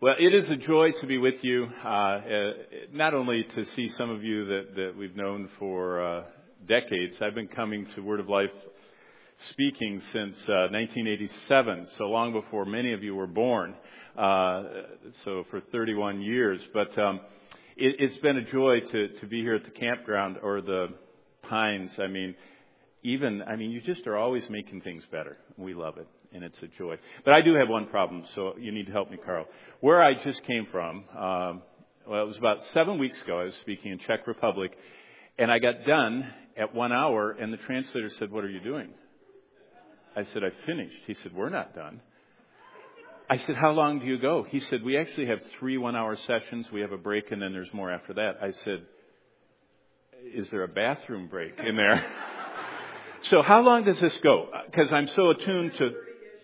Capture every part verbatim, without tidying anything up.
Well, it is a joy to be with you, uh, uh, not only to see some of you that, that we've known for uh, decades. I've been coming to Word of Life speaking since uh, nineteen eighty-seven, so long before many of you were born, uh, so for thirty-one years. But um, it, it's been a joy to, to be here at the campground or the Pines. I mean, even, I mean, you just are always making things better. We love it. And it's a joy. But I do have one problem, so you need to help me, Carl. Where I just came from, um, well, it was about seven weeks ago. I was speaking in Czech Republic, and I got done at one hour, and the translator said, "What are you doing?" I said, "I finished." He said, "We're not done." I said, "How long do you go?" He said, "We actually have three one-hour sessions. We have a break, and then there's more after that." I said, "Is there a bathroom break in there?" So how long does this go? Because I'm so attuned to...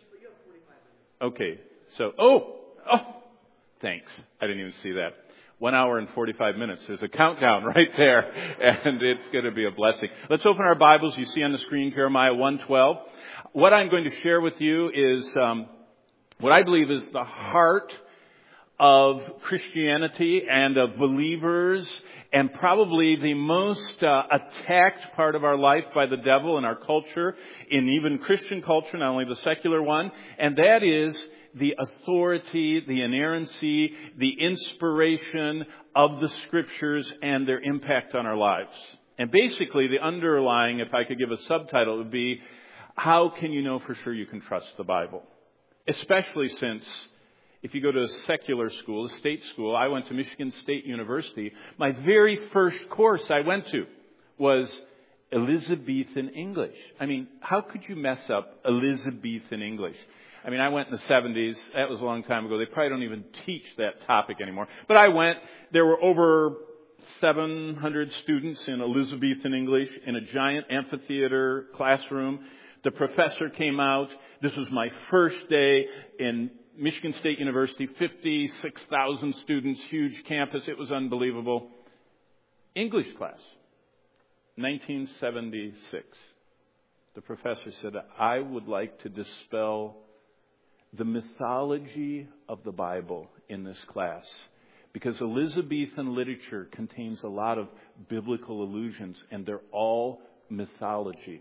Okay, so, oh, oh, thanks. I didn't even see that. One hour and forty-five minutes. There's a countdown right there, and it's going to be a blessing. Let's open our Bibles. You see on the screen Jeremiah one twelve. What I'm going to share with you is um, what I believe is the heart of Christianity and of believers, and probably the most uh, attacked part of our life by the devil in our culture, in even Christian culture, not only the secular one, and that is the authority, the inerrancy, the inspiration of the Scriptures and their impact on our lives. And basically, the underlying, if I could give a subtitle, would be, how can you know for sure you can trust the Bible? Especially since, if you go to a secular school, a state school, I went to Michigan State University. My very first course I went to was Elizabethan English. I mean, how could you mess up Elizabethan English? I mean, I went in the seventies. That was a long time ago. They probably don't even teach that topic anymore. But I went. There were over seven hundred students in Elizabethan English in a giant amphitheater classroom. The professor came out. This was my first day in Michigan State University, fifty-six thousand students, huge campus. It was unbelievable. English class, nineteen seventy-six. The professor said, "I would like to dispel the mythology of the Bible in this class, because Elizabethan literature contains a lot of biblical allusions, and they're all mythology."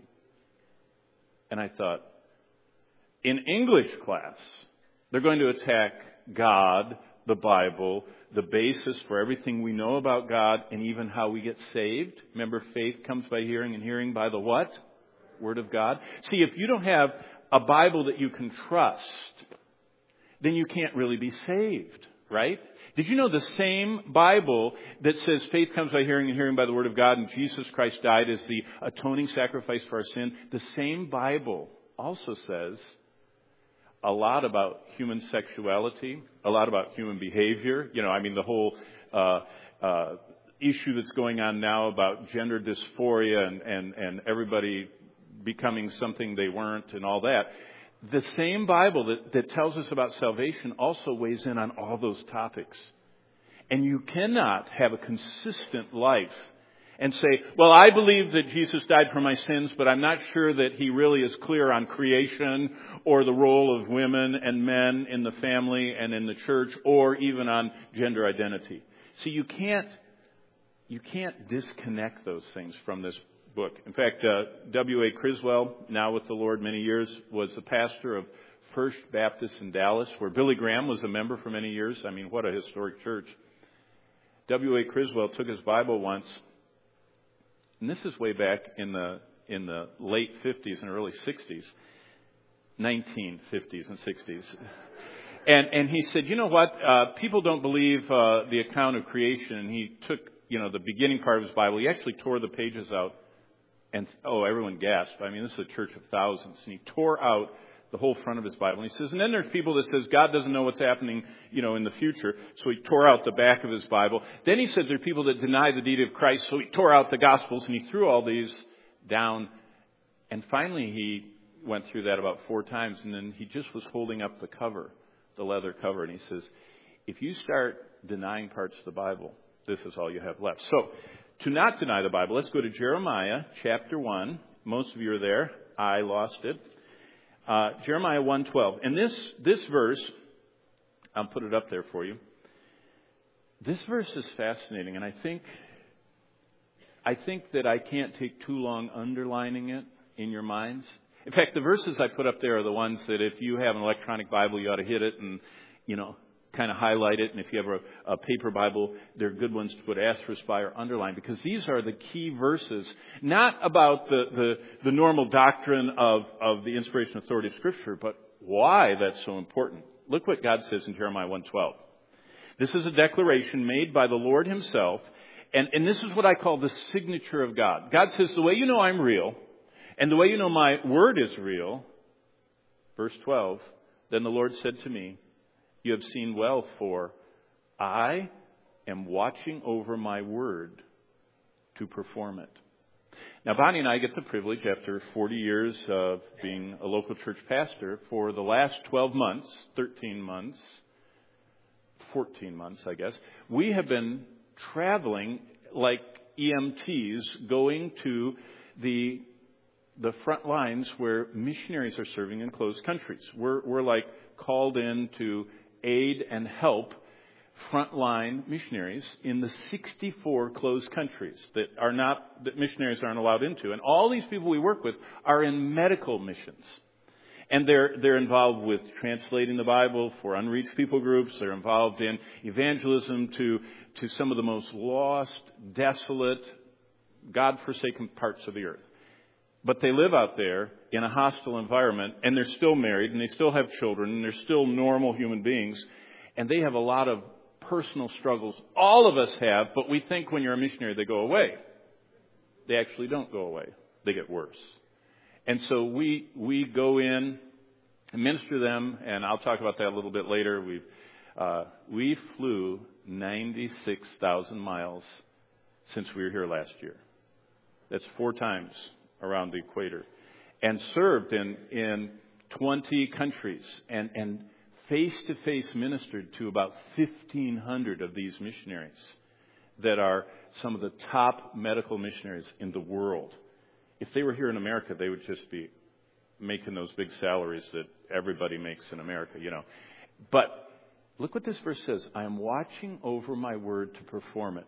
And I thought, in English class, they're going to attack God, the Bible, the basis for everything we know about God, and even how we get saved. Remember, faith comes by hearing, and hearing by the what? Word of God. See, if you don't have a Bible that you can trust, then you can't really be saved, right? Did you know the same Bible that says faith comes by hearing and hearing by the Word of God, and Jesus Christ died as the atoning sacrifice for our sin? The same Bible also says a lot about human sexuality, a lot about human behavior. You know, I mean, the whole uh, uh, issue that's going on now about gender dysphoria and, and, and everybody becoming something they weren't and all that. The same Bible that, that tells us about salvation also weighs in on all those topics. And you cannot have a consistent life and say, well, I believe that Jesus died for my sins, but I'm not sure that he really is clear on creation or the role of women and men in the family and in the church, or even on gender identity. See, you can't, you can't disconnect those things from this book. In fact, uh, W A Criswell, now with the Lord many years, was the pastor of First Baptist in Dallas, where Billy Graham was a member for many years. I mean, what a historic church. W A Criswell took his Bible once, and this is way back in the in the late fifties and early sixties, nineteen fifties and sixties. And and he said, you know what? Uh, people don't believe uh, the account of creation. And he took, you know, the beginning part of his Bible. He actually tore the pages out. And, oh, everyone gasped. I mean, this is a church of thousands. And he tore out the whole front of his Bible. And he says, and then there's people that says God doesn't know what's happening, you know, in the future. So he tore out the back of his Bible. Then he said there are people that deny the deity of Christ. So he tore out the Gospels and he threw all these down. And finally he went through that about four times. And then he just was holding up the cover, the leather cover. And he says, if you start denying parts of the Bible, this is all you have left. So, to not deny the Bible, let's go to Jeremiah chapter one. Most of you are there. I lost it. Uh, Jeremiah one twelve. And this, this verse I'll put it up there for you. This verse is fascinating, and I think I think that I can't take too long underlining it in your minds. In fact, the verses I put up there are the ones that if you have an electronic Bible, you ought to hit it and, you know, kind of highlight it. And if you have a, a paper Bible, they're good ones to put asterisk by or underline, because these are the key verses, not about the, the, the normal doctrine of, of the inspiration and authority of Scripture, but why that's so important. Look what God says in Jeremiah one twelve. This is a declaration made by the Lord himself. And, and this is what I call the signature of God. God says, the way you know I'm real, and the way you know my word is real, verse twelve, then the Lord said to me, you have seen well, for I am watching over my word to perform it. Now, Bonnie and I get the privilege, after forty years of being a local church pastor, for the last twelve months, thirteen months, fourteen months, I guess, we have been traveling like E M Ts, going to the the front lines where missionaries are serving in closed countries. We're we're like called in to aid and help frontline missionaries in the sixty-four closed countries that are not that missionaries aren't allowed into. And all these people we work with are in medical missions. And they're they're involved with translating the Bible for unreached people groups. They're involved in evangelism to to some of the most lost, desolate, God-forsaken parts of the earth. But they live out there in a hostile environment, and they're still married, and they still have children, and they're still normal human beings. And they have a lot of personal struggles. All of us have, but we think when you're a missionary they go away. They actually don't go away. They get worse. And so we we go in and minister to them, and I'll talk about that a little bit later. We've uh, we flew ninety-six thousand miles since we were here last year. That's four times around the equator, and served in in twenty countries, and and face-to-face ministered to about fifteen hundred of these missionaries that are some of the top medical missionaries in the world. If they were here in America, they would just be making those big salaries that everybody makes in America, you know. But look what this verse says. I am watching over my word to perform it.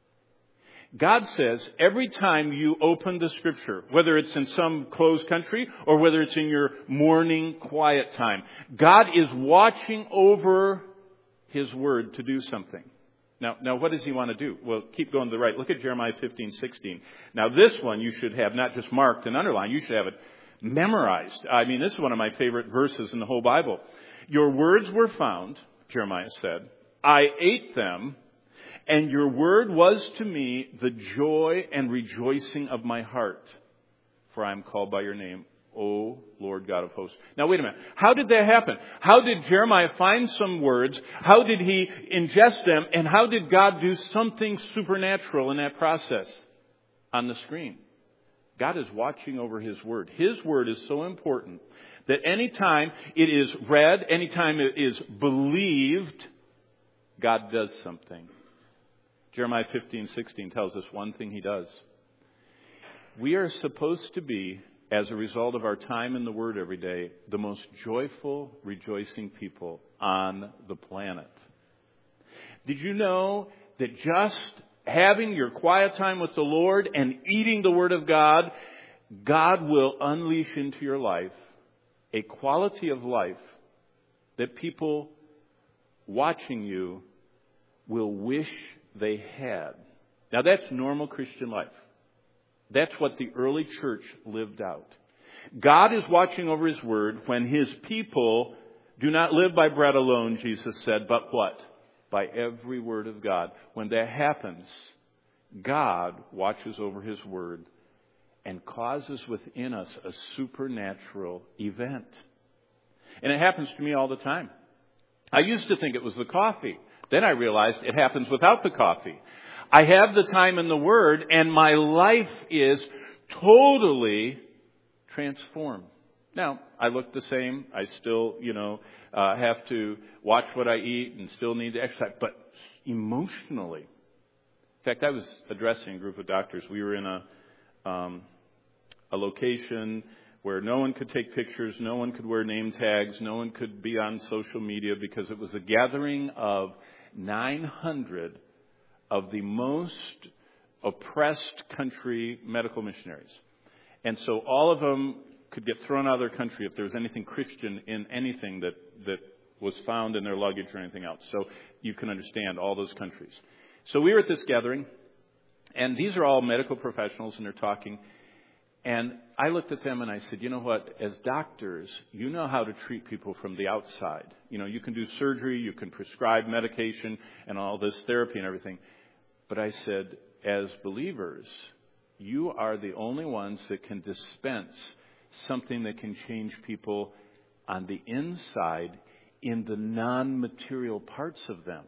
God says every time you open the Scripture, whether it's in some closed country or whether it's in your morning quiet time, God is watching over His word to do something. Now, now, what does He want to do? Well, keep going to the right. Look at Jeremiah fifteen sixteen. Now, this one you should have not just marked and underlined. You should have it memorized. I mean, this is one of my favorite verses in the whole Bible. Your words were found, Jeremiah said. I ate them, and your word was to me the joy and rejoicing of my heart. For I am called by your name, O Lord God of hosts. Now, wait a minute. How did that happen? How did Jeremiah find some words? How did he ingest them? And how did God do something supernatural in that process on the screen? God is watching over His word. His word is so important that anytime it is read, anytime it is believed, God does something. Jeremiah fifteen sixteen tells us one thing He does. We are supposed to be, as a result of our time in the Word every day, the most joyful, rejoicing people on the planet. Did you know that just having your quiet time with the Lord and eating the Word of God, God will unleash into your life a quality of life that people watching you will wish they had. Now, that's normal Christian life. That's what the early church lived out. God is watching over His word when His people do not live by bread alone, Jesus said, but what? By every word of God. When that happens, God watches over His word and causes within us a supernatural event. And it happens to me all the time. I used to think it was the coffee. Then I realized it happens without the coffee. I have the time in the Word, and my life is totally transformed. Now, I look the same. I still, you know, uh, have to watch what I eat and still need to exercise. But emotionally, in fact, I was addressing a group of doctors. We were in a um, a location where no one could take pictures, no one could wear name tags, no one could be on social media, because it was a gathering of nine hundred of the most oppressed country medical missionaries. And so all of them could get thrown out of their country if there was anything Christian in anything that, that was found in their luggage or anything else. So you can understand all those countries. So we were at this gathering, and these are all medical professionals, and they're talking. And I looked at them and I said, you know what, as doctors, you know how to treat people from the outside. You know, you can do surgery, you can prescribe medication and all this therapy and everything. But I said, as believers, you are the only ones that can dispense something that can change people on the inside in the non-material parts of them.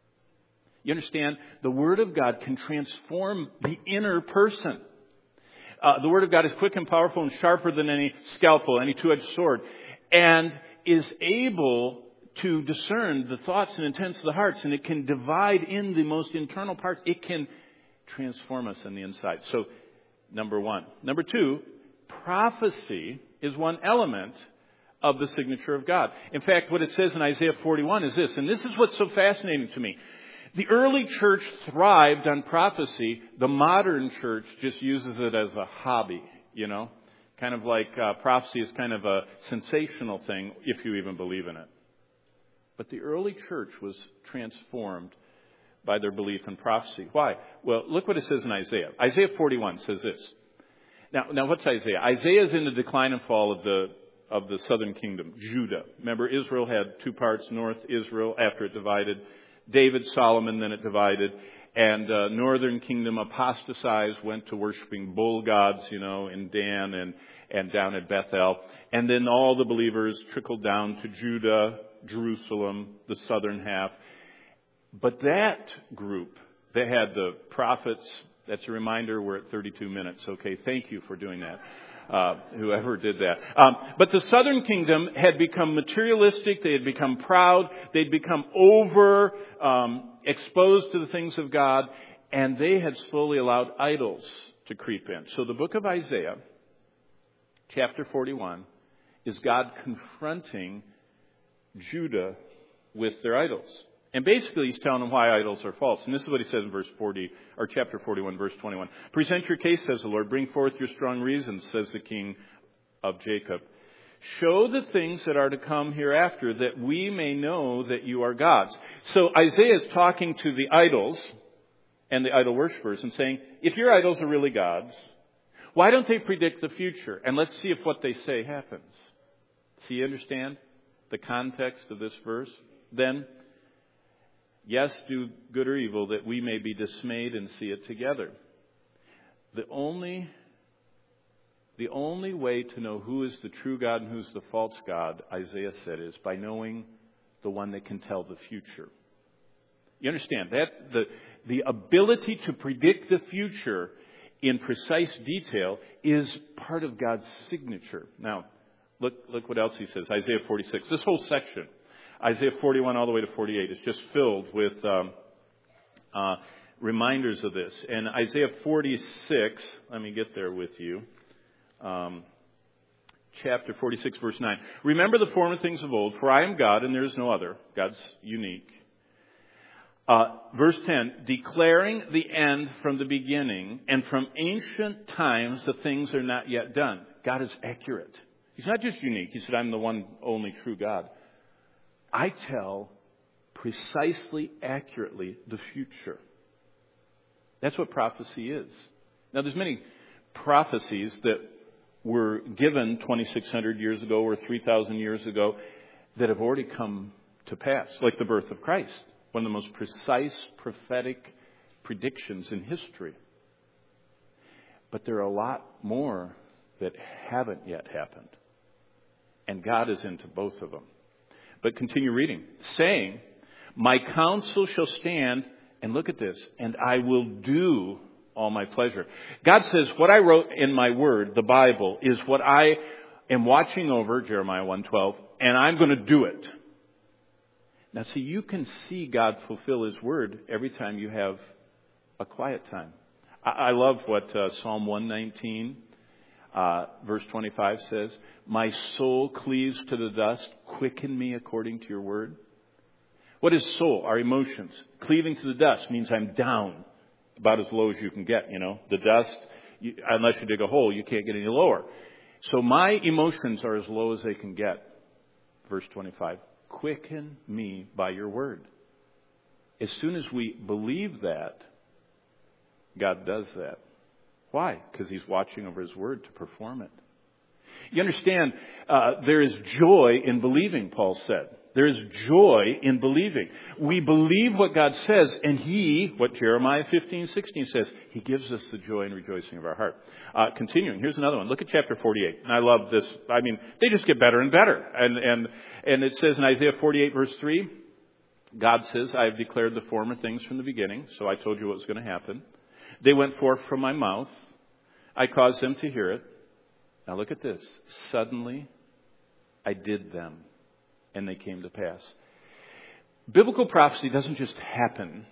You understand? The Word of God can transform the inner person. Uh, the Word of God is quick and powerful and sharper than any scalpel, any two-edged sword, and is able to discern the thoughts and intents of the hearts, and it can divide in the most internal parts. It can transform us on the inside. So, number one. Number two, prophecy is one element of the signature of God. In fact, what it says in Isaiah forty-one is this, and this is what's so fascinating to me. The early church thrived on prophecy. The modern church just uses it as a hobby, you know. Kind of like uh, prophecy is kind of a sensational thing, if you even believe in it. But the early church was transformed by their belief in prophecy. Why? Well, look what it says in Isaiah. Isaiah forty-one says this. Now, now what's Isaiah? Isaiah is in the decline and fall of the of the southern kingdom, Judah. Remember, Israel had two parts, North Israel after it divided. David, Solomon, then it divided. And uh, northern kingdom apostatized, went to worshiping bull gods, you know, in Dan and, and down at Bethel. And then all the believers trickled down to Judah, Jerusalem, the southern half. But that group, they had the prophets. That's a reminder, we're at thirty-two minutes. Okay, thank you for doing that. Uh, whoever did that. Um, but the southern kingdom had become materialistic. They had become proud. They'd become over um, exposed to the things of God. And they had slowly allowed idols to creep in. So the book of Isaiah, chapter forty-one, is God confronting Judah with their idols. And basically, he's telling them why idols are false. And this is what he says in verse forty, or chapter forty-one, verse twenty-one. Present your case, says the Lord. Bring forth your strong reasons, says the King of Jacob. Show the things that are to come hereafter, that we may know that you are gods. So Isaiah is talking to the idols and the idol worshippers and saying, if your idols are really gods, why don't they predict the future? And let's see if what they say happens. So you understand the context of this verse? Then, yes, do good or evil, that we may be dismayed and see it together. The only, the only way to know who is the true God and who's the false God, Isaiah said, is by knowing the one that can tell the future. You understand that? The, the ability to predict the future in precise detail is part of God's signature. Now, look, look what else he says. Isaiah forty-six. This whole section, Isaiah forty-one all the way to forty-eight, is just filled with um, uh, reminders of this. And Isaiah forty-six, let me get there with you. Um, chapter forty-six, verse nine. Remember the former things of old, for I am God and there is no other. God's unique. Uh, verse ten, declaring the end from the beginning, and from ancient times the things are not yet done. God is accurate. He's not just unique. He said, I'm the one only true God. I tell precisely, accurately the future. That's what prophecy is. Now, there's many prophecies that were given twenty-six hundred years ago or three thousand years ago that have already come to pass, like the birth of Christ, one of the most precise prophetic predictions in history. But there are a lot more that haven't yet happened. And God is into both of them. But continue reading. Saying, my counsel shall stand, and look at this, and I will do all my pleasure. God says, what I wrote in my word, the Bible, is what I am watching over, Jeremiah one twelve, and I'm going to do it. Now, see, you can see God fulfill His word every time you have a quiet time. I, I love what uh, Psalm one nineteen, Uh, verse twenty-five says, my soul cleaves to the dust. Quicken me according to your word. What is soul? Our emotions. Cleaving to the dust means I'm down, about as low as you can get, you know. The dust, you, unless you dig a hole, you can't get any lower. So my emotions are as low as they can get. Verse twenty-five, quicken me by your word. As soon as we believe that, God does that. Why? Because He's watching over His word to perform it. You understand, uh, there is joy in believing, Paul said. There is joy in believing. We believe what God says, and He, what Jeremiah fifteen sixteen says, He gives us the joy and rejoicing of our heart. Uh, continuing, here's another one. Look at chapter forty-eight. And I love this. I mean, they just get better and better. And, and, and it says in Isaiah forty-eight verse three, God says, I have declared the former things from the beginning, so I told you what was going to happen. They went forth from my mouth. I caused them to hear it. Now look at this. Suddenly, I did them, and they came to pass. Biblical prophecy doesn't just happen.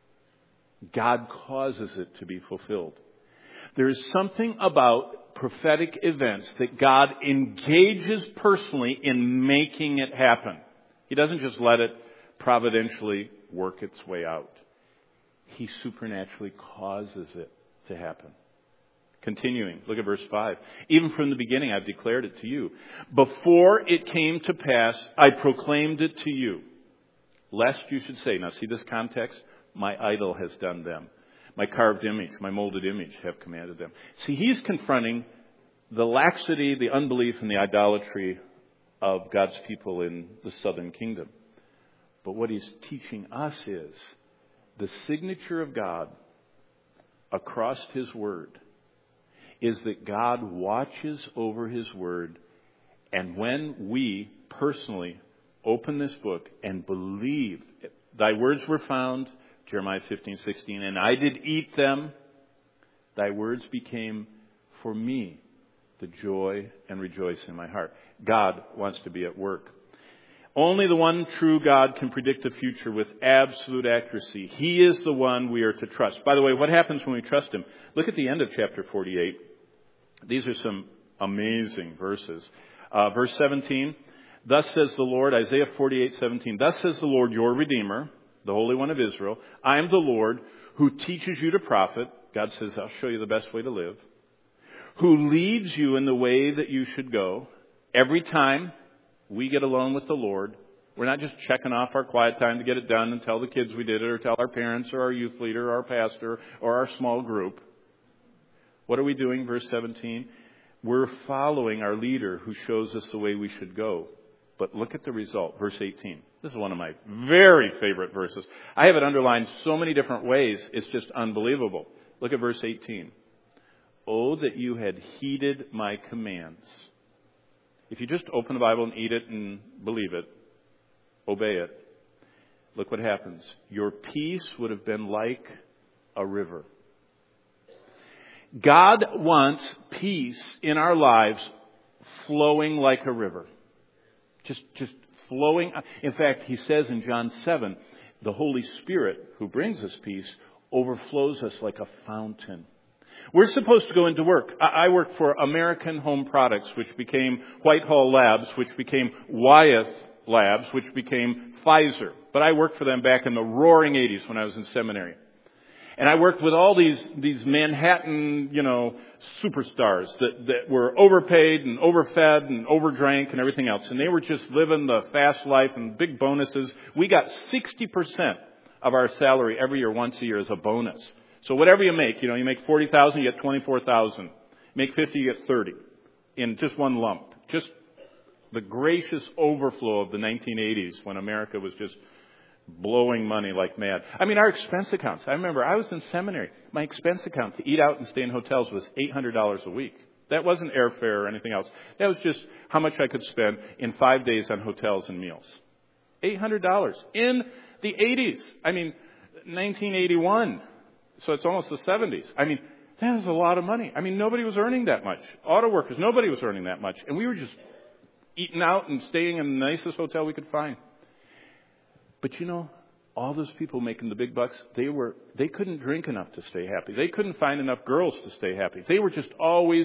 God causes it to be fulfilled. There is something about prophetic events that God engages personally in making it happen. He doesn't just let it providentially work its way out. He supernaturally causes it to happen. Continuing, look at verse five. Even from the beginning, I've declared it to you. Before it came to pass, I proclaimed it to you. Lest you should say, now see this context? My idol has done them. My carved image, my molded image have commanded them. See, he's confronting the laxity, the unbelief, and the idolatry of God's people in the southern kingdom. But what he's teaching us is the signature of God across His Word is that God watches over His Word, and when we personally open this book and believe, thy words were found, Jeremiah fifteen sixteen, and I did eat them, thy words became for me the joy and rejoicing in my heart. God wants to be at work. Only the one true God can predict the future with absolute accuracy. He is the one we are to trust. By the way, what happens when we trust Him? Look at the end of chapter forty-eight. These are some amazing verses. Uh, verse seventeen, thus says the Lord, Isaiah forty-eight seventeen, thus says the Lord, your Redeemer, the Holy One of Israel, I am the Lord who teaches you to profit. God says, I'll show you the best way to live. Who leads you in the way that you should go. Every time we get alone with the Lord, we're not just checking off our quiet time to get it done and tell the kids we did it or tell our parents or our youth leader or our pastor or our small group. What are we doing? Verse seventeen. We're following our leader who shows us the way we should go. But look at the result. Verse eighteen. This is one of my very favorite verses. I have it underlined so many different ways. It's just unbelievable. Look at verse eighteen. Oh, that you had heeded my commands. If you just open the Bible and eat it and believe it, obey it, look what happens. Your peace would have been like a river. God wants peace in our lives flowing like a river. Just, just flowing. In fact, he says in John seven, the Holy Spirit who brings us peace overflows us like a fountain. We're supposed to go into work. I work for American Home Products, which became Whitehall Labs, which became Wyeth Labs, which became Pfizer. But I worked for them back in the roaring eighties when I was in seminary. And I worked with all these, these Manhattan, you know, superstars that, that were overpaid and overfed and overdrank and everything else. And they were just living the fast life and big bonuses. We got sixty percent of our salary every year, once a year, as a bonus. So whatever you make, you know, you make forty thousand dollars, you get twenty-four thousand dollars. Make fifty, you get thirty in just one lump. Just the gracious overflow of the nineteen eighties when America was just blowing money like mad. I mean, our expense accounts. I remember I was in seminary. My expense account to eat out and stay in hotels was eight hundred dollars a week. That wasn't airfare or anything else. That was just how much I could spend in five days on hotels and meals. eight hundred dollars in the eighties. I mean, nineteen eighty-one. So it's almost the seventies. I mean, that is a lot of money. I mean, nobody was earning that much. Auto workers, nobody was earning that much. And we were just eating out and staying in the nicest hotel we could find. But you know, all those people making the big bucks, they were, they couldn't drink enough to stay happy. They couldn't find enough girls to stay happy. They were just always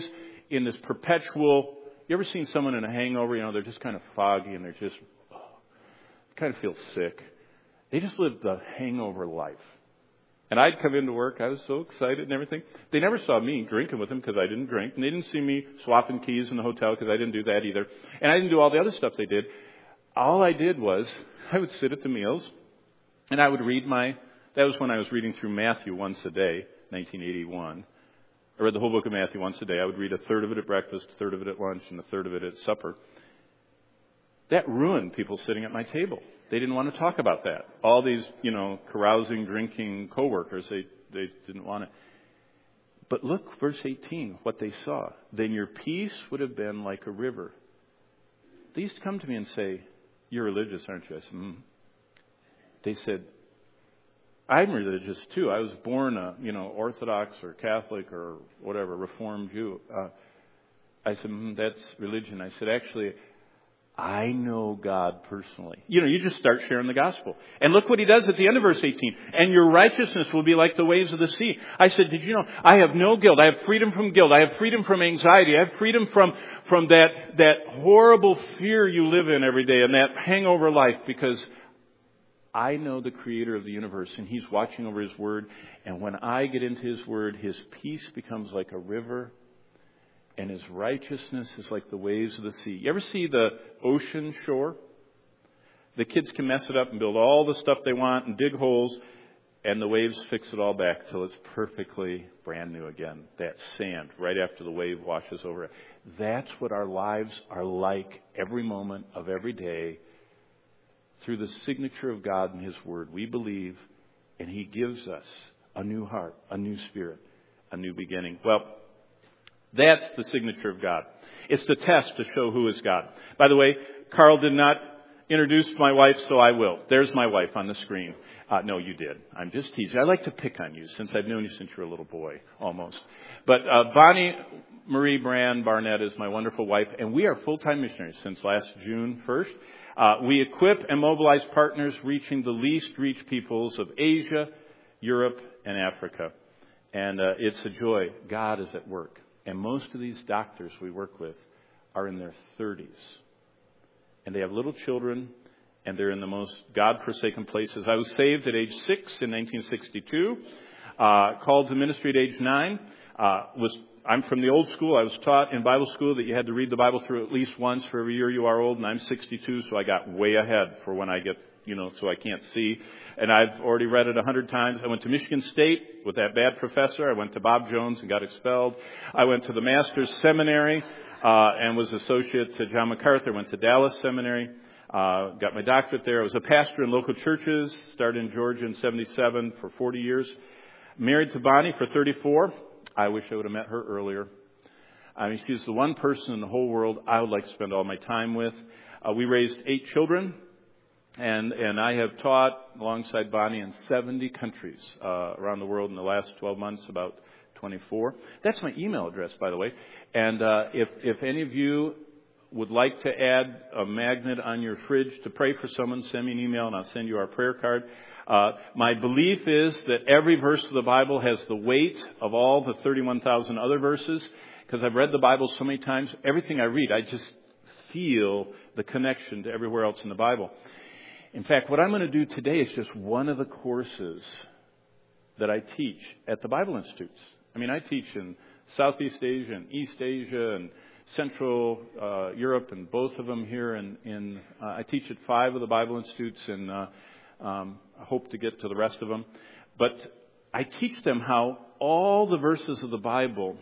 in this perpetual, you ever seen someone in a hangover? You know, they're just kind of foggy and they're just, oh, kind of feel sick. They just lived the hangover life. And I'd come into work. I was so excited and everything. They never saw me drinking with them because I didn't drink. And they didn't see me swapping keys in the hotel because I didn't do that either. And I didn't do all the other stuff they did. All I did was I would sit at the meals and I would read my, that was when I was reading through Matthew once a day, nineteen eighty-one. I read the whole book of Matthew once a day. I would read a third of it at breakfast, a third of it at lunch, and a third of it at supper. That ruined people sitting at my table. They didn't want to talk about that. All these, you know, carousing, drinking coworkers, they, they didn't want it. But look, verse eighteen, what they saw. Then your peace would have been like a river. They used to come to me and say, you're religious, aren't you? I said, hmm. They said, I'm religious too. I was born a, you know, Orthodox or Catholic or whatever, Reformed Jew. Uh, I said, mm, that's religion. I said, actually, I know God personally. You know, you just start sharing the gospel. And look what he does at the end of verse eighteen. And your righteousness will be like the waves of the sea. I said, did you know, I have no guilt. I have freedom from guilt. I have freedom from anxiety. I have freedom from, from that, that horrible fear you live in every day and that hangover life, because I know the creator of the universe and he's watching over his word. And when I get into his word, his peace becomes like a river. And his righteousness is like the waves of the sea. You ever see the ocean shore? The kids can mess it up and build all the stuff they want and dig holes, and the waves fix it all back till it's perfectly brand new again. That sand right after the wave washes over it. That's what our lives are like every moment of every day. Through the signature of God and his word, we believe, and he gives us a new heart, a new spirit, a new beginning. Well, that's the signature of God. It's the test to show who is God. By the way, Carl did not introduce my wife, so I will. There's my wife on the screen. Uh, no, you did. I'm just teasing. I like to pick on you since I've known you since you were a little boy, almost. But uh, Bonnie Marie Brand Barnett is my wonderful wife, and we are full-time missionaries since last June first. Uh, we equip and mobilize partners reaching the least reached peoples of Asia, Europe, and Africa. And uh, it's a joy. God is at work. And most of these doctors we work with are in their thirties. And they have little children, and they're in the most God-forsaken places. I was saved at age six in nineteen sixty-two, uh, called to ministry at age nine. Uh, was I'm from the old school. I was taught in Bible school that you had to read the Bible through at least once for every year you are old, and I'm sixty-two, so I got way ahead for when I get, you know, so I can't see. And I've already read it a hundred times. I went to Michigan State with that bad professor. I went to Bob Jones and got expelled. I went to the Master's Seminary uh, and was associate to John MacArthur. Went to Dallas Seminary. Uh, got my doctorate there. I was a pastor in local churches. Started in Georgia in seventy-seven for forty years. Married to Bonnie for thirty-four. I wish I would have met her earlier. I mean, she's the one person in the whole world I would like to spend all my time with. Uh, we raised eight children. And and I have taught alongside Bonnie in seventy countries uh, around the world in the last twelve months, about twenty-four. That's my email address, by the way. And uh, if if any of you would like to add a magnet on your fridge to pray for someone, send me an email and I'll send you our prayer card. Uh, my belief is that every verse of the Bible has the weight of all the thirty-one thousand other verses, because I've read the Bible so many times. Everything I read, I just feel the connection to everywhere else in the Bible. In fact, what I'm going to do today is just one of the courses that I teach at the Bible Institutes. I mean, I teach in Southeast Asia and East Asia and Central uh, Europe, and both of them here. In, in uh, I teach at five of the Bible Institutes, and uh, um, I hope to get to the rest of them. But I teach them how all the verses of the Bible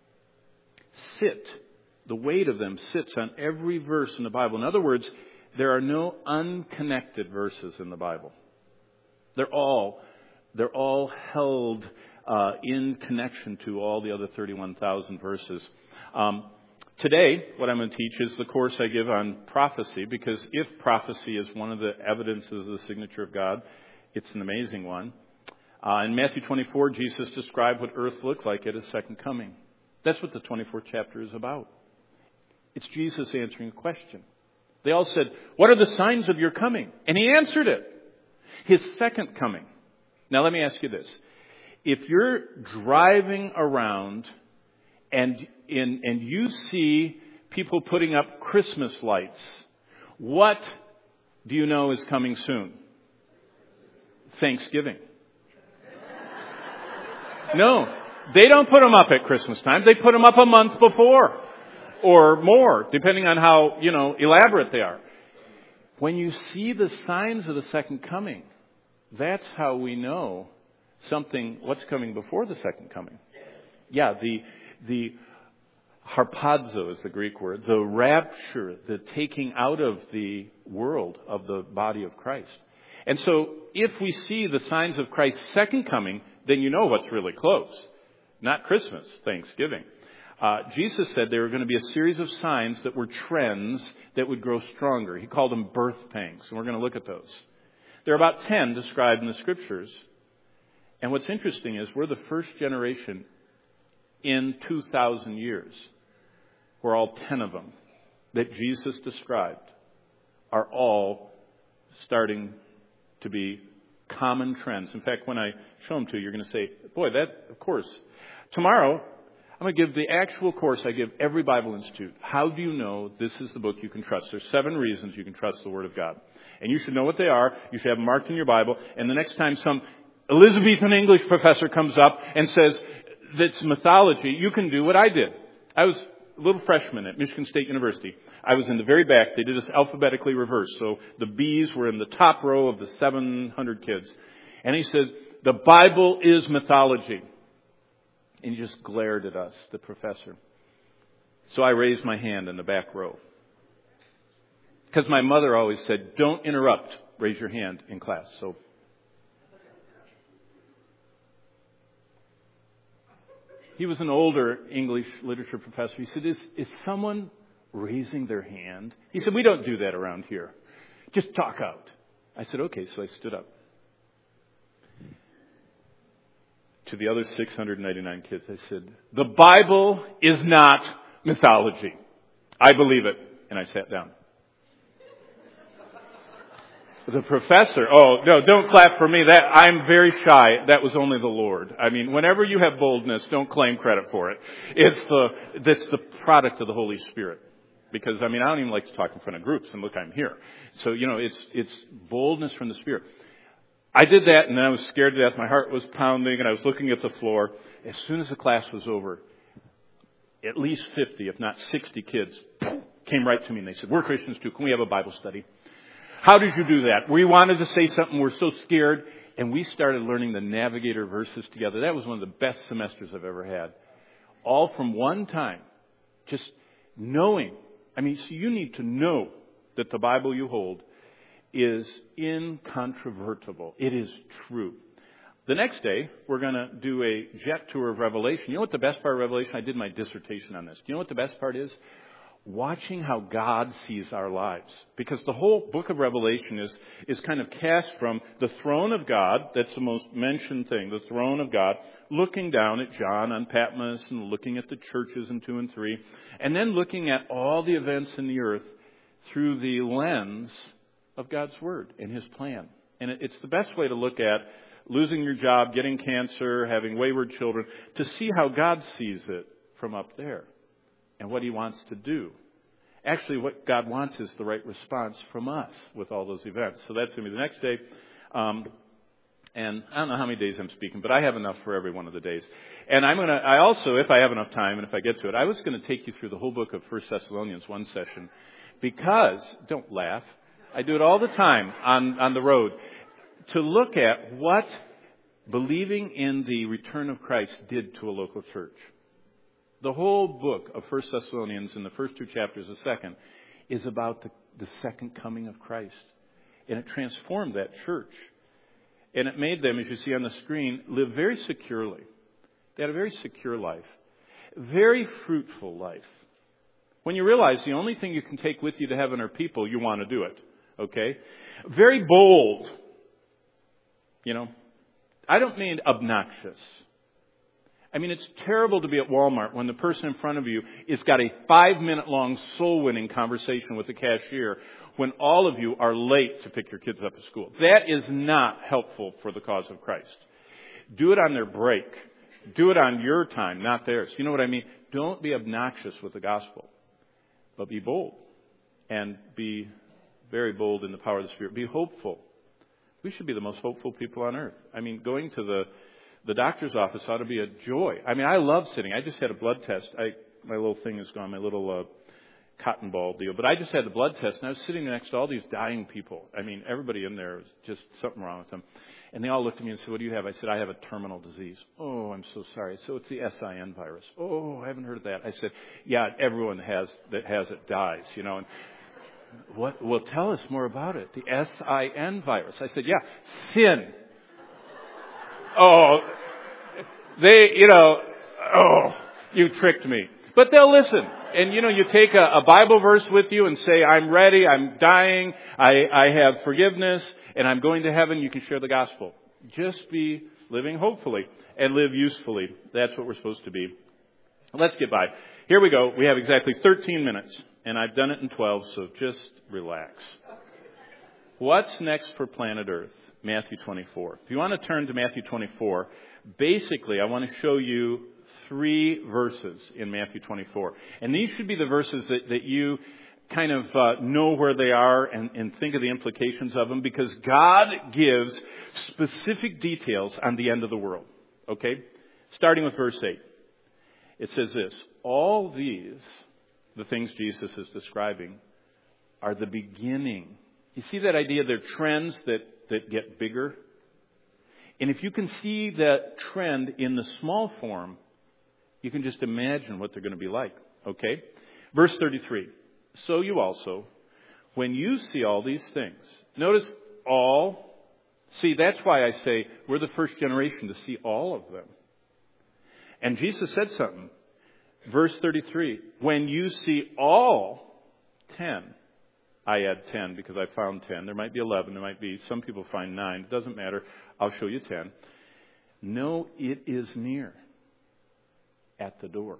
sit, the weight of them sits on every verse in the Bible. In other words, there are no unconnected verses in the Bible. They're all, they're all held uh, in connection to all the other thirty-one thousand verses. Um, today, what I'm going to teach is the course I give on prophecy, because if prophecy is one of the evidences of the signature of God, it's an amazing one. Uh, in Matthew twenty-four, Jesus described what earth looked like at his second coming. That's what the twenty-fourth chapter is about. It's Jesus answering a question. They all said, what are the signs of your coming? And he answered it. His second coming. Now let me ask you this. If you're driving around and in, and you see people putting up Christmas lights, what do you know is coming soon? Thanksgiving. No, they don't put them up at Christmas time. They put them up a month before or more, depending on how, you know, elaborate they are. When you see the signs of the second coming, that's how we know something, what's coming before the second coming. Yeah, the, the harpazo is the Greek word, the rapture, the taking out of the world of the body of Christ. And so if we see the signs of Christ's second coming, then you know what's really close. Not Christmas, Thanksgiving. Uh, Jesus said there were going to be a series of signs that were trends that would grow stronger. He called them birth pangs, and we're going to look at those. There are about ten described in the Scriptures. And what's interesting is we're the first generation in two thousand years where all ten of them that Jesus described are all starting to be common trends. In fact, when I show them to you, you're going to say, boy, that, of course. Tomorrow, I'm going to give the actual course I give every Bible Institute. How do you know this is the book you can trust? There's seven reasons you can trust the Word of God. And you should know what they are. You should have them marked in your Bible. And the next time some Elizabethan English professor comes up and says that's mythology, you can do what I did. I was a little freshman at Michigan State University. I was in the very back. They did this alphabetically reversed. So the B's were in the top row of the seven hundred kids. And he said, the Bible is mythology. And he just glared at us, the professor. So I raised my hand in the back row. Because my mother always said, don't interrupt, raise your hand in class. So he was an older English literature professor. He said, is, is someone raising their hand? He said, we don't do that around here. Just talk out. I said, okay, so I stood up. To the other six hundred ninety-nine kids, I said, the Bible is not mythology. I believe it. And I sat down. The professor, oh, no, don't clap for me. That I'm very shy. That was only the Lord. I mean, whenever you have boldness, don't claim credit for it. It's the, that's the product of the Holy Spirit. Because, I mean, I don't even like to talk in front of groups, and look, I'm here. So, you know, it's, it's boldness from the Spirit. I did that, and then I was scared to death. My heart was pounding, and I was looking at the floor. As soon as the class was over, at least fifty, if not sixty kids came right to me, and they said, we're Christians too. Can we have a Bible study? How did you do that? We wanted to say something. We're so scared. And we started learning the Navigator verses together. That was one of the best semesters I've ever had. All from one time. Just knowing. I mean, so you need to know that the Bible you hold is incontrovertible. It is true. The next day, we're going to do a jet tour of Revelation. You know what the best part of Revelation? I did my dissertation on this. Do you know what the best part is? Watching how God sees our lives. Because the whole book of Revelation is, is kind of cast from the throne of God. That's the most mentioned thing. The throne of God. Looking down at John on Patmos and looking at the churches in two and three. And then looking at all the events in the earth through the lens of God's Word and His plan. And it's the best way to look at losing your job, getting cancer, having wayward children, to see how God sees it from up there and what He wants to do. Actually, what God wants is the right response from us with all those events. So that's going to be the next day. Um, and I don't know how many days I'm speaking, but I have enough for every one of the days. And I'm going to, I also, if I have enough time and if I get to it, I was going to take you through the whole book of First Thessalonians one session because, don't laugh, I do it all the time on, on the road, to look at what believing in the return of Christ did to a local church. The whole book of First Thessalonians, in the first two chapters, the second, is about the, the second coming of Christ. And it transformed that church. And it made them, as you see on the screen, live very securely. They had a very secure life. Very fruitful life. When you realize the only thing you can take with you to heaven are people, you want to do it. Okay? Very bold. You know, I don't mean obnoxious. I mean, it's terrible to be at Walmart when the person in front of you has got a five-minute long soul-winning conversation with the cashier when all of you are late to pick your kids up at school. That is not helpful for the cause of Christ. Do it on their break. Do it on your time, not theirs. You know what I mean? don't be obnoxious with the gospel, but be bold. And be very bold in the power of the Spirit. Be hopeful. We should be the most hopeful people on earth. I mean, going to the, the doctor's office ought to be a joy. I mean, I love sitting. I just had a blood test. I My little thing is gone, my little uh, cotton ball deal. But I just had the blood test, and I was sitting next to all these dying people. I mean, everybody in there was just something wrong with them. And they all looked at me and said, what do you have? I said, I have a terminal disease. Oh, I'm so sorry. So it's the S I N virus. Oh, I haven't heard of that. I said, yeah, everyone has that has it dies, you know. And what? Well, tell us more about it. The S I N virus. I said, yeah, sin. Oh, they, you know, oh, you tricked me. But they'll listen. And, you know, you take a, a Bible verse with you and say, I'm ready, I'm dying, I, I have forgiveness, and I'm going to heaven. You can share the gospel. Just be living hopefully and live usefully. That's what we're supposed to be. Let's get by. Here we go. We have exactly thirteen minutes, and I've done it in twelve, so just relax. What's next for planet Earth? Matthew twenty-four. If you want to turn to Matthew twenty-four, basically I want to show you three verses in Matthew twenty-four. And these should be the verses that, that you kind of uh, know where they are and, and think of the implications of them, because God gives specific details on the end of the world. Okay? Starting with verse eight. It says this, all these, the things Jesus is describing, are the beginning. You see that idea? They're trends that, that get bigger. And if you can see that trend in the small form, you can just imagine what they're going to be like. Okay? Verse thirty-three. So you also, when you see all these things, notice all. See, that's why I say we're the first generation to see all of them. And Jesus said something. Verse thirty-three. When you see all ten. I add ten because I found ten. There might be eleven. There might be, some people find nine. It doesn't matter. I'll show you ten. No, it is near. At the door.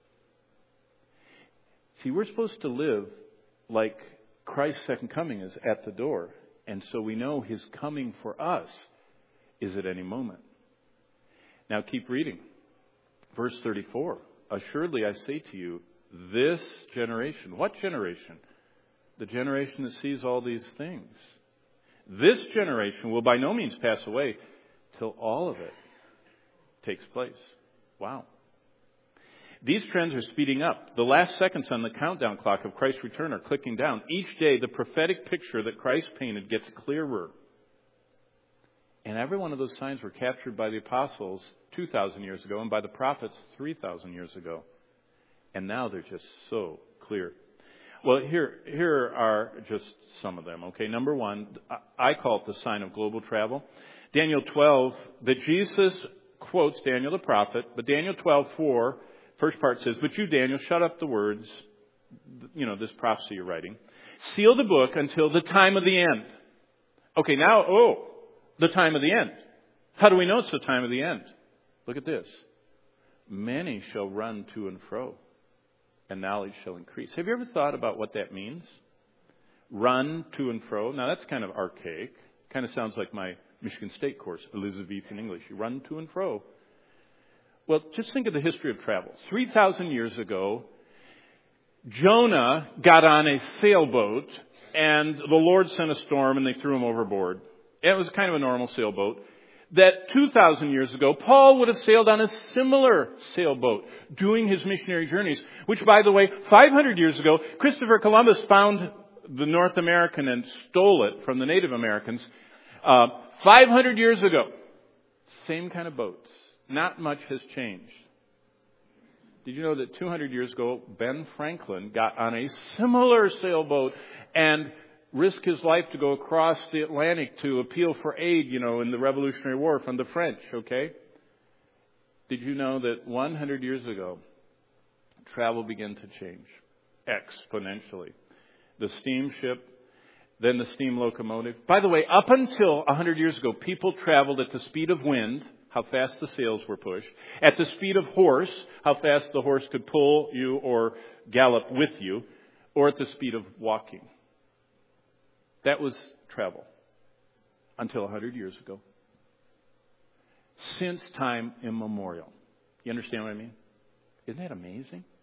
See, we're supposed to live like Christ's second coming is at the door. And so we know His coming for us is at any moment. Now keep reading. Verse thirty-four. Assuredly I say to you, this generation. What generation? The generation that sees all these things. This generation will by no means pass away till all of it takes place. Wow. These trends are speeding up. The last seconds on the countdown clock of Christ's return are clicking down. Each day, the prophetic picture that Christ painted gets clearer. And every one of those signs were captured by the apostles two thousand years ago and by the prophets three thousand years ago. And now they're just so clear. Well, here, here are just some of them. Okay, number one, I call it the sign of global travel. Daniel twelve, that Jesus quotes Daniel the prophet, but Daniel twelve four, first part says, but you, Daniel, shut up the words, you know, this prophecy you're writing. Seal the book until the time of the end. Okay, now, oh, the time of the end. How do we know it's the time of the end? Look at this. Many shall run to and fro, and knowledge shall increase. Have you ever thought about what that means? Run to and fro. Now, that's kind of archaic. Kind of sounds like my Michigan State course, Elizabethan English. You run to and fro. Well, just think of the history of travel. three thousand years ago, Jonah got on a sailboat, and the Lord sent a storm, and they threw him overboard. It was kind of a normal sailboat. That two thousand years ago, Paul would have sailed on a similar sailboat, doing his missionary journeys, which, by the way, five hundred years ago, Christopher Columbus found the North American and stole it from the Native Americans. Uh, five hundred years ago, same kind of boats. Not much has changed. Did you know that two hundred years ago, Ben Franklin got on a similar sailboat and risked his life to go across the Atlantic to appeal for aid, you know, in the Revolutionary War from the French, okay? Did you know that one hundred years ago, travel began to change exponentially? The steamship, then the steam locomotive. By the way, up until one hundred years ago, people traveled at the speed of wind, how fast the sails were pushed, at the speed of horse, how fast the horse could pull you or gallop with you, or at the speed of walking. That was travel until one hundred years ago. Since time immemorial. You understand what I mean? Isn't that amazing?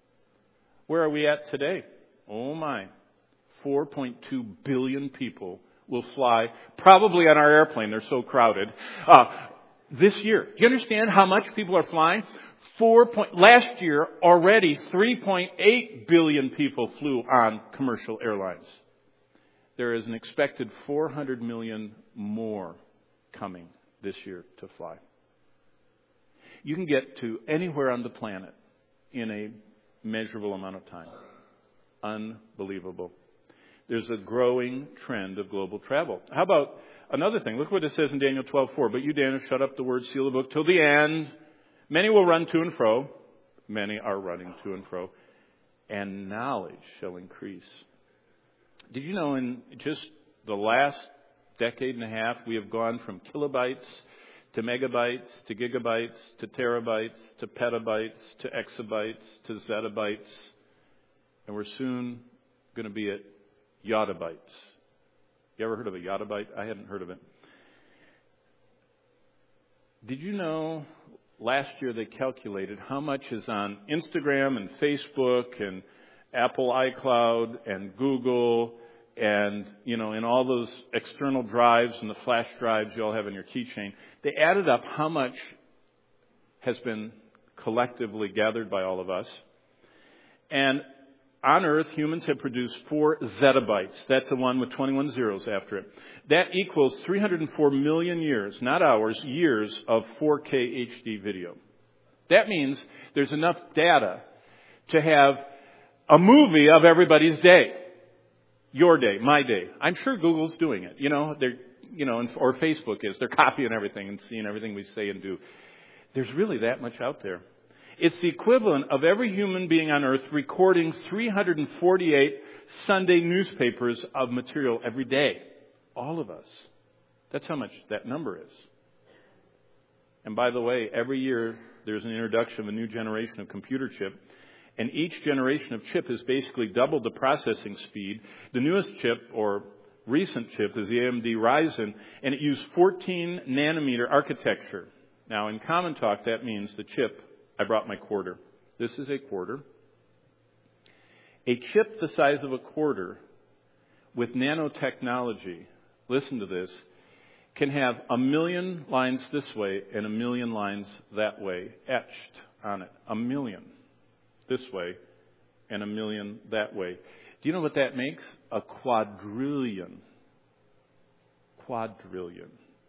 Where are we at today? Oh my. four point two billion people will fly, probably on our airplane. They're so crowded. Uh, this year. Do you understand how much people are flying? Four point, last year, already three point eight billion people flew on commercial airlines. There is an expected four hundred million more coming this year to fly. You can get to anywhere on the planet in a measurable amount of time. Unbelievable. There's a growing trend of global travel. How about another thing? Look what it says in Daniel twelve four. But you, Daniel, shut up the word, seal the book till the end. Many will run to and fro. Many are running to and fro. And knowledge shall increase. Did you know in just the last decade and a half, we have gone from kilobytes to megabytes to gigabytes to terabytes to petabytes to exabytes to zettabytes. And we're soon going to be at yottabytes. You ever heard of a yottabyte? I hadn't heard of it. Did you know last year they calculated how much is on Instagram and Facebook and Apple iCloud and Google and, you know, in all those external drives and the flash drives you all have in your keychain. They added up how much has been collectively gathered by all of us. And on Earth, humans have produced four zettabytes. That's the one with twenty-one zeros after it. That equals three hundred four million years, not hours, years of four K H D video. That means there's enough data to have a movie of everybody's day. Your day, my day. I'm sure Google's doing it. You know, they're, you know, or Facebook is. They're copying everything and seeing everything we say and do. There's really that much out there. It's the equivalent of every human being on earth recording three hundred forty-eight Sunday newspapers of material every day. All of us. That's how much that number is. And by the way, every year there's an introduction of a new generation of computer chip. And each generation of chip has basically doubled the processing speed. The newest chip, or recent chip, is the A M D Ryzen, and it used fourteen nanometer architecture. Now, in common talk, that means the chip, I brought my quarter. This is a quarter. A chip the size of a quarter with nanotechnology, listen to this, can have a million lines this way and a million lines that way etched on it. A million this way and a million that way. Do you know what that makes? A quadrillion. Quadrillion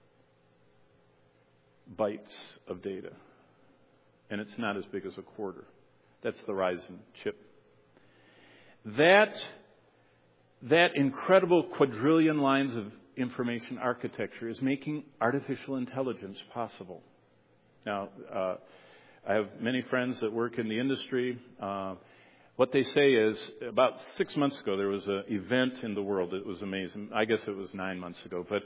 bytes of data. And it's not as big as a quarter. That's the Ryzen chip. That, that incredible quadrillion lines of information architecture is making artificial intelligence possible. Now, uh, I have many friends that work in the industry. Uh, what they say is, about six months ago, there was an event in the world. It was amazing. I guess it was nine months ago. But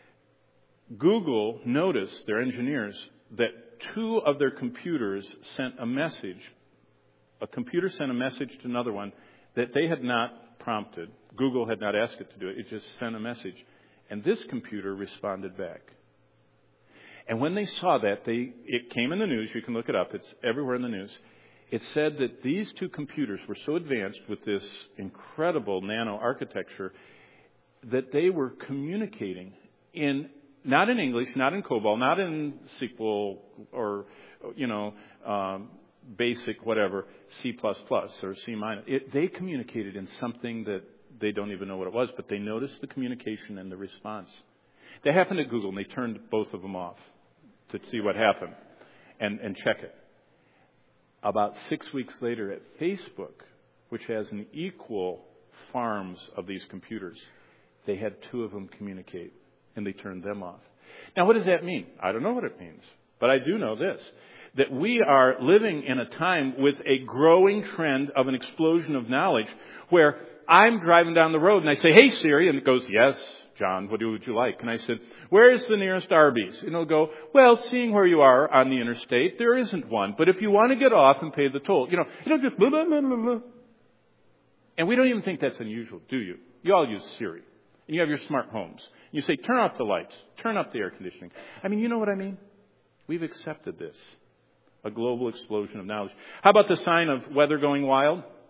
Google noticed, their engineers, that two of their computers sent a message. A computer sent a message to another one that they had not prompted. Google had not asked it to do it. It just sent a message. And this computer responded back. And when they saw that, they it came in the news. You can look it up. It's everywhere in the news. It said that these two computers were so advanced with this incredible nano architecture that they were communicating in, not in English, not in COBOL, not in S Q L or, you know, um, basic whatever, C plus plus or C minus. It, they communicated in something that they don't even know what it was, but they noticed the communication and the response. That happened at Google, and they turned both of them off to see what happened and, and check it. About six weeks later at Facebook, which has an equal farms of these computers, they had two of them communicate, and they turned them off. Now, what does that mean? I don't know what it means, but I do know this, that we are living in a time with a growing trend of an explosion of knowledge where I'm driving down the road and I say, "Hey, Siri," and it goes, "Yes, John, what would you like?" And I said, "Where is the nearest Arby's?" And it'll go, "Well, seeing where you are on the interstate, there isn't one. But if you want to get off and pay the toll," you know, it'll just blah, blah, blah, blah, blah. And we don't even think that's unusual, do you? You all use Siri. And you have your smart homes. You say, "Turn off the lights, turn up the air conditioning." I mean, you know what I mean? We've accepted this. A global explosion of knowledge. How about the sign of weather going wild?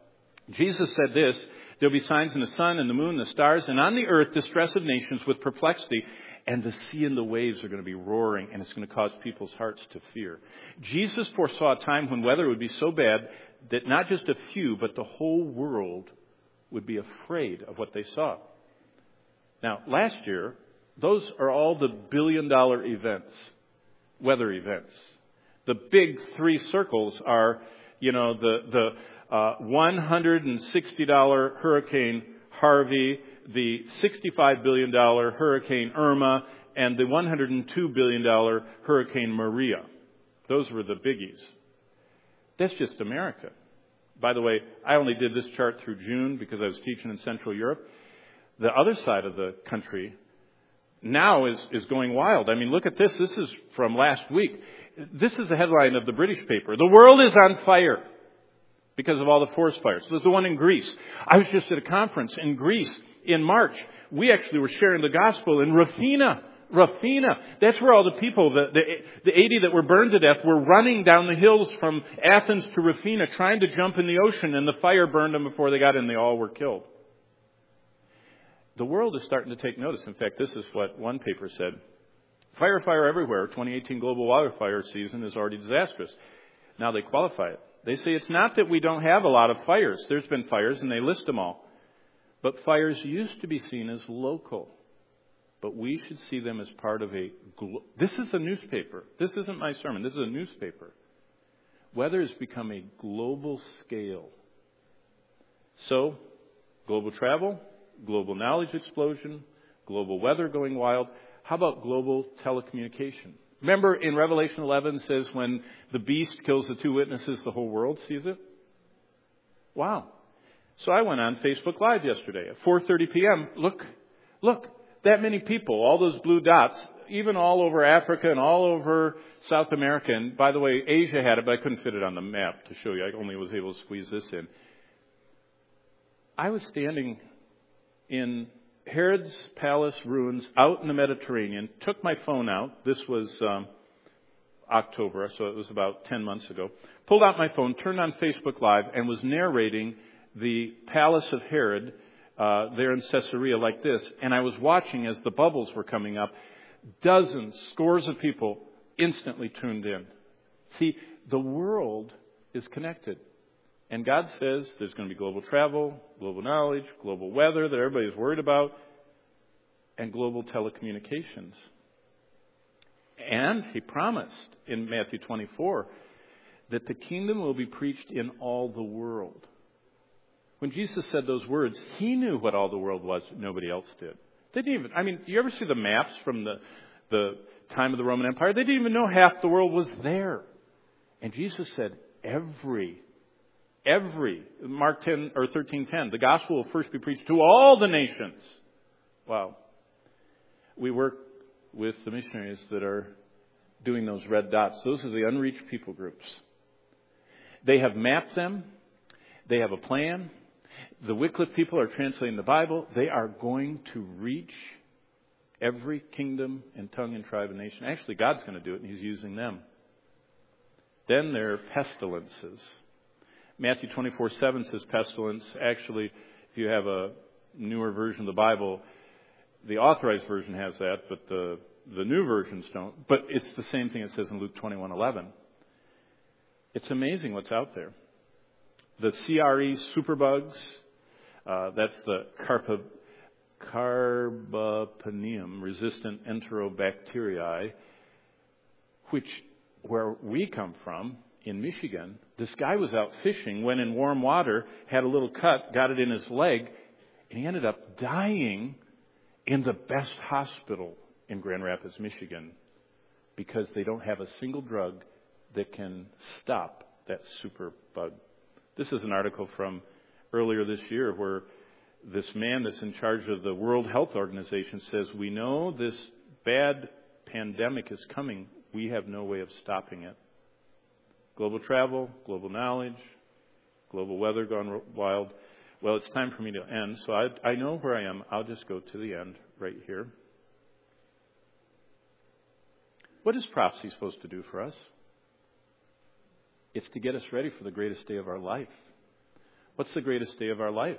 Jesus said this, there'll be signs in the sun and the moon and the stars, and on the earth distress of nations with perplexity, and the sea and the waves are going to be roaring, and it's going to cause people's hearts to fear. Jesus foresaw a time when weather would be so bad that not just a few, but the whole world would be afraid of what they saw. Now, last year, those are all the billion-dollar events, weather events. The big three circles are, you know, the the uh, one hundred sixty dollars Hurricane Harvey, the sixty-five billion dollars Hurricane Irma, and the one hundred two billion dollars Hurricane Maria. Those were the biggies. That's just America. By the way, I only did this chart through June because I was teaching in Central Europe. The other side of the country now is, is going wild. I mean, look at this. This is from last week. This is the headline of the British paper. The world is on fire because of all the forest fires. There's the one in Greece. I was just at a conference in Greece in March. We actually were sharing the gospel in Rafina. Rafina. That's where all the people, the, the, the eighty that were burned to death, were running down the hills from Athens to Rafina trying to jump in the ocean, and the fire burned them before they got in. They all were killed. The world is starting to take notice. In fact, this is what one paper said. Fire, fire everywhere. twenty eighteen global wildfire season is already disastrous. Now they qualify it. They say it's not that we don't have a lot of fires. There's been fires, and they list them all. But fires used to be seen as local. But we should see them as part of a... Glo- this is a newspaper. This isn't my sermon. This is a newspaper. Weather has become a global scale. So, global travel, global knowledge explosion, global weather going wild. How about global telecommunication? Remember in Revelation eleven it says when the beast kills the two witnesses, the whole world sees it? Wow. So I went on Facebook Live yesterday at four thirty p.m. Look, look, that many people, all those blue dots, even all over Africa and all over South America. And by the way, Asia had it, but I couldn't fit it on the map to show you. I only was able to squeeze this in. I was standing in Herod's palace ruins out in the Mediterranean, took my phone out. This was um, October, so it was about ten months ago. Pulled out my phone, turned on Facebook Live, and was narrating the palace of Herod uh, there in Caesarea like this. And I was watching as the bubbles were coming up. Dozens, scores of people instantly tuned in. See, the world is connected. And God says there's going to be global travel, global knowledge, global weather that everybody's worried about, and global telecommunications. And He promised in Matthew twenty-four that the kingdom will be preached in all the world. When Jesus said those words, He knew what all the world was. Nobody else did. They didn't even, I mean, do you ever see the maps from the, the time of the Roman Empire? They didn't even know half the world was there. And Jesus said, every Every, Mark ten or thirteen ten, the gospel will first be preached to all the nations. Wow. We work with the missionaries that are doing those red dots. Those are the unreached people groups. They have mapped them. They have a plan. The Wycliffe people are translating the Bible. They are going to reach every kingdom and tongue and tribe and nation. Actually, God's going to do it, and He's using them. Then there are pestilences. Matthew twenty-four seven says pestilence. Actually, if you have a newer version of the Bible, the authorized version has that, but the, the new versions don't. But it's the same thing it says in Luke twenty-one eleven. It's amazing what's out there. The C R E superbugs, uh, that's the carpa, Carbapeneum resistant enterobacteria, which where we come from, in Michigan, this guy was out fishing, went in warm water, had a little cut, got it in his leg, and he ended up dying in the best hospital in Grand Rapids, Michigan, because they don't have a single drug that can stop that super bug. This is an article from earlier this year where this man that's in charge of the World Health Organization says, we know this bad pandemic is coming. We have no way of stopping it. Global travel, global knowledge, global weather gone wild. Well, it's time for me to end, so I, I know where I am. I'll just go to the end right here. What is prophecy supposed to do for us? It's to get us ready for the greatest day of our life. What's the greatest day of our life?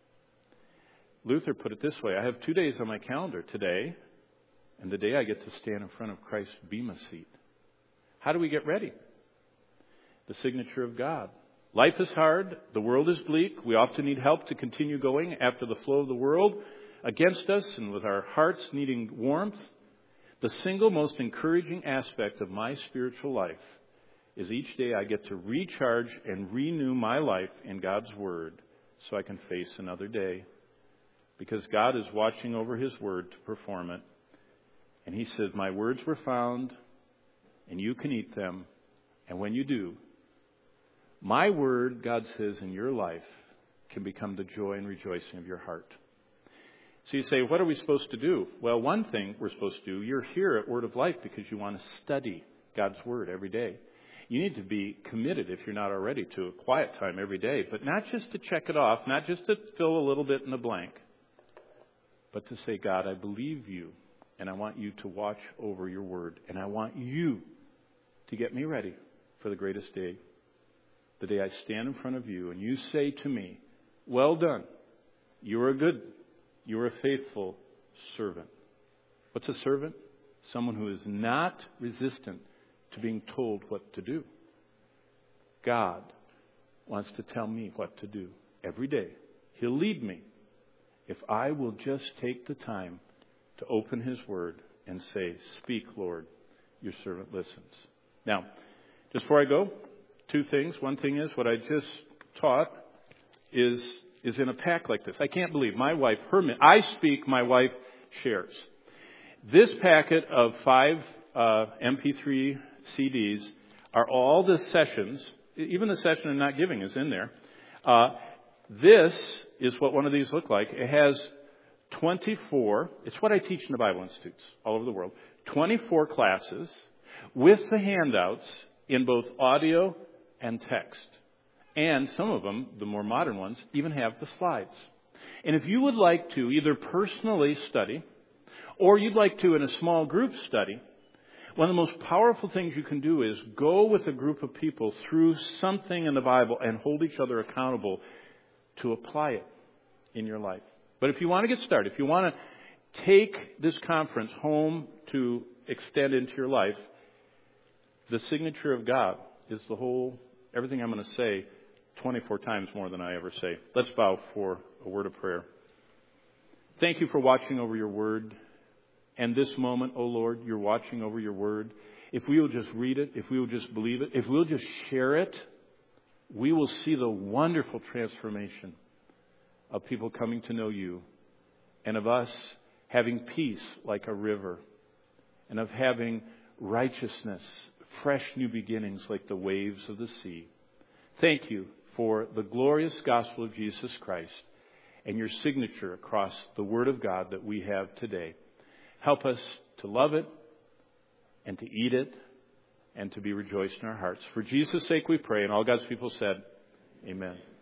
Luther put it this way: I have two days on my calendar, today and the day I get to stand in front of Christ's bema seat. How do we get ready? The signature of God. Life is hard. The world is bleak. We often need help to continue going after the flow of the world against us and with our hearts needing warmth. The single most encouraging aspect of my spiritual life is each day I get to recharge and renew my life in God's Word so I can face another day. Because God is watching over His Word to perform it. And He says, my words were found, and you can eat them. And when you do, my Word, God says, in your life can become the joy and rejoicing of your heart. So you say, what are we supposed to do? Well, one thing we're supposed to do, you're here at Word of Life because you want to study God's Word every day. You need to be committed, if you're not already, to a quiet time every day. But not just to check it off, not just to fill a little bit in the blank, but to say, God, I believe you, and I want you to watch over your Word. And I want you to get me ready for the greatest day. The day I stand in front of you and you say to me, well done, you are a good, you are a faithful servant. What's a servant? Someone who is not resistant to being told what to do. God wants to tell me what to do every day. He'll lead me if I will just take the time to open His Word and say, speak, Lord, your servant listens. Now, just before I go, two things. One thing is what I just taught is is in a pack like this. I can't believe my wife, her, I speak, my wife shares. This packet of five uh, M P three C Ds are all the sessions. Even the session in not giving is in there. Uh, this is what one of these look like. It has twenty-four. It's what I teach in the Bible Institutes all over the world. twenty-four classes with the handouts in both audio and text. And some of them, the more modern ones, even have the slides. And if you would like to either personally study or you'd like to in a small group study, one of the most powerful things you can do is go with a group of people through something in the Bible and hold each other accountable to apply it in your life. But if you want to get started, if you want to take this conference home to extend into your life, the signature of God is the whole, everything I'm going to say twenty-four times more than I ever say. Let's bow for a word of prayer. Thank you for watching over your Word. And this moment, oh Lord, you're watching over your Word. If we will just read it, if we will just believe it, if we'll just share it, we will see the wonderful transformation of people coming to know you and of us having peace like a river and of having righteousness, fresh new beginnings like the waves of the sea. Thank you for the glorious gospel of Jesus Christ and your signature across the Word of God that we have today. Help us to love it and to eat it and to be rejoiced in our hearts. For Jesus' sake we pray, and all God's people said, amen.